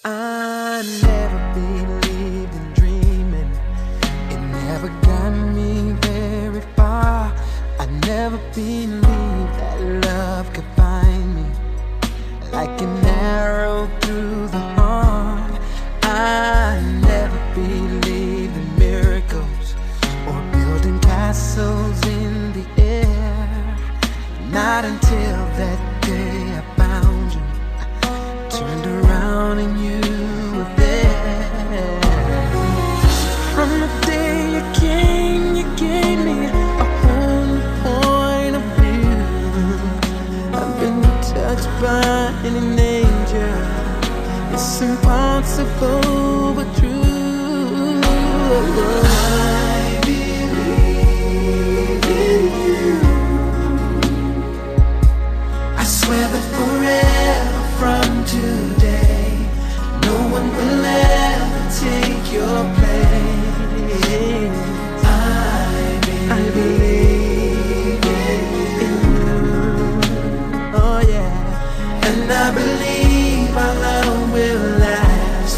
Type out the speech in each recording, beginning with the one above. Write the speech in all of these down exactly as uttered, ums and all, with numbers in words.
I never believed in dreaming. It never got me very far. I never believed that love could find me like an arrow through the heart. I never believed in miracles or building castles in the air. Not until that day I found you, turned around and you were there. From the day you came, you gave me a whole new point of view. I've been touched by an angel. It's impossible but true. I believe in you. I swear that forever from today, no one will ever take your place. I believe, I believe in you. Oh yeah. And I believe our love will last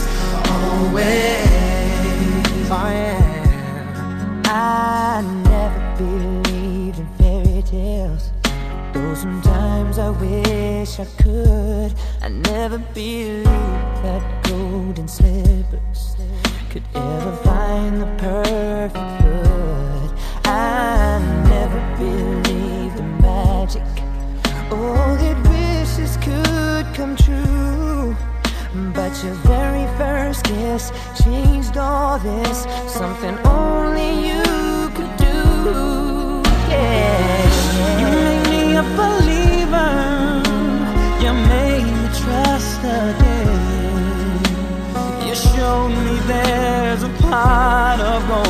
always. Oh yeah. I never believed in fairy tales, though sometimes I wish I could. I never believed that golden slippers could ever find the perfect foot. I never believed in magic, oh, that wishes could come true. But your very first kiss changed all this, something only you could do. Yeah, you made me a believer. You made me trust again. You showed me there's a pot of gold